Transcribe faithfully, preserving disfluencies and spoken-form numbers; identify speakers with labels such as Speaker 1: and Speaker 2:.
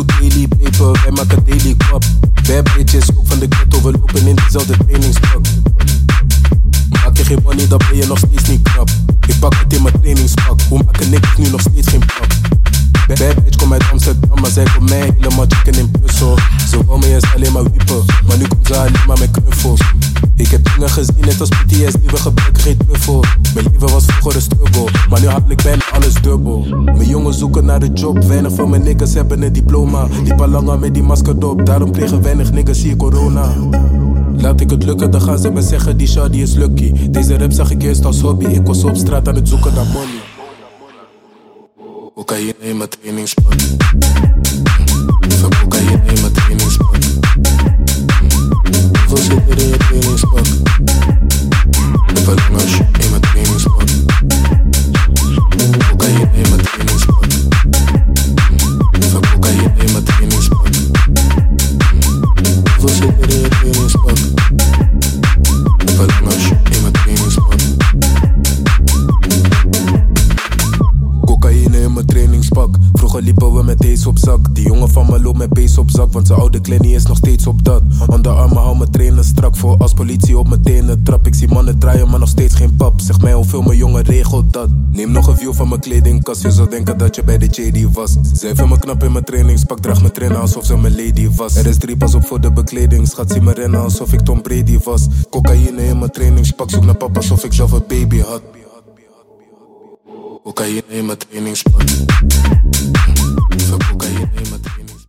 Speaker 1: daily paper, wij maken daily kwap. Bad bitches, ook van de ghetto, we lopen in diezelfde trainingspak. Maak je geen money, dan ben je nog steeds niet knap. Ik pak het in mijn trainingspak, hoe maken niks nu nog steeds geen pap. Bad bitch kom uit Amsterdam, maar zij komt mij helemaal chicken in Brussel. Ze wou me eerst alleen maar wiepen, maar nu komt ze alleen maar met knuffels. Ik heb dingen gezien, net als P T S D, we gebruiken geen truffel. Mijn leven was vroeger een struggle, maar nu haal ik bijna alles dubbel. Mijn jongens zoeken naar de job, weinig van mijn niggas hebben een diploma. Die palanga met die masker op, daarom kregen weinig niggas hier corona. Laat ik het lukken, dan gaan ze me zeggen die shawty is lucky. Deze rap zag ik eerst als hobby, ik was op straat aan het zoeken naar money. Cocaïne in mijn trainingspak. Van cocaïne in mijn trainingspak. Veel zit er in je trainingspak. Veel langs in mijn trainingspak. Cocaïne in mijn trainingspak. Van cocaïne in mijn trainingspak. Veel zit er in je trainingspak. Veel langs in mijn trainingspak. Cocaïne in mijn trainingspak. Vroeger liepen we met deze op zak. Die jongen van me loopt met beest op zak, want zijn oude kleding is nog steeds op dat. Onderarmen hou mijn trainen strak, voor als politie op mijn tenen trap. Ik zie mannen draaien, maar nog steeds geen pap. Zeg mij hoeveel mijn jongen regelt dat. Neem nog een view van mijn kledingkast, je zou denken dat je bij de J D was. Zij vindt me knap in mijn trainingspak, draag mijn trainen alsof ze mijn lady was. Er is drie, pas op voor de bekleding, schat zie me rennen alsof ik Tom Brady was. Cocaïne in mijn trainingspak, zoek naar papa alsof ik zelf een baby had. Cocaïne in mijn trainingspak. Veel cocaïne in mijn trainingspak.